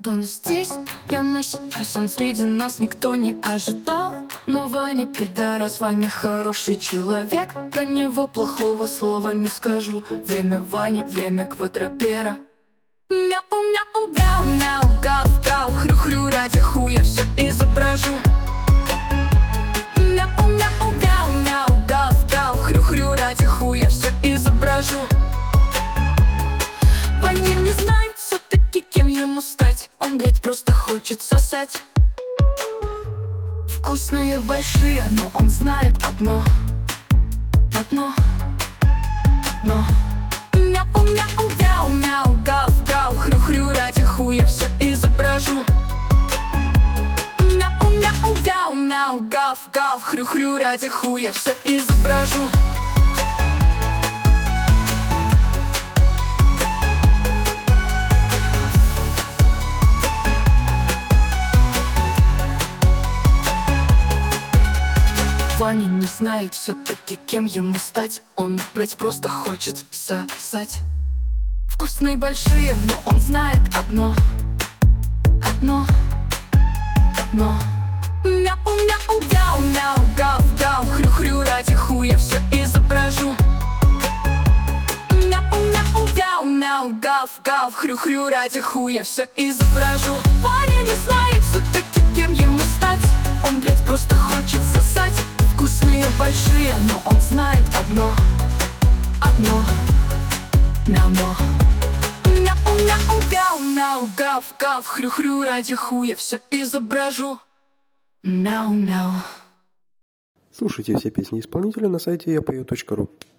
Он здесь, я нахожусь, он среди нас никто не ожидал. Но Ваня пидорас, Ваня хороший человек. Про него плохого слова не скажу. Время Вани, время квадропера. Мяу-мяу, мяу-мяу, гав-гав, хрю-хрю, ради хуя все изображу. Мяу-мяу, мяу-мяу, гав-гав, хрю-хрю, ради хуя все изображу. Ваня не знает все-таки, кем ему стать. Он, блядь, просто хочет сосать. Вкусные большие, но он знает одно. Мяу-мяу, мяу-мяу, гав-гав, хрю-хрю, ради хуя все изображу. Мяу-мяу, мяу-мяу, гав-гав, хрю-хрю, ради хуя все изображу. Ваня не знает все-таки, кем ему стать. Он, блядь, просто хочет сосать. Вкусные большие, но он знает одно. Мяу-мяу, мяу-мяу, гав-гав, хрю-хрю, ради хуя все изображу. Мяу-мяу, мяу-мяу, гав-гав, хрю-хрю, ради хуя все изображу. Ваня не знает все-таки, кем ему стать. Он, блядь, просто хочет сосать. Вкусные большие, но он знает одно. Мяу-мяу, мяу-мяу, гав-гав, хрю-хрю, ради хуя все изображу. Мяу-мяу. Слушайте все песни исполнителя на сайте yapою.ru.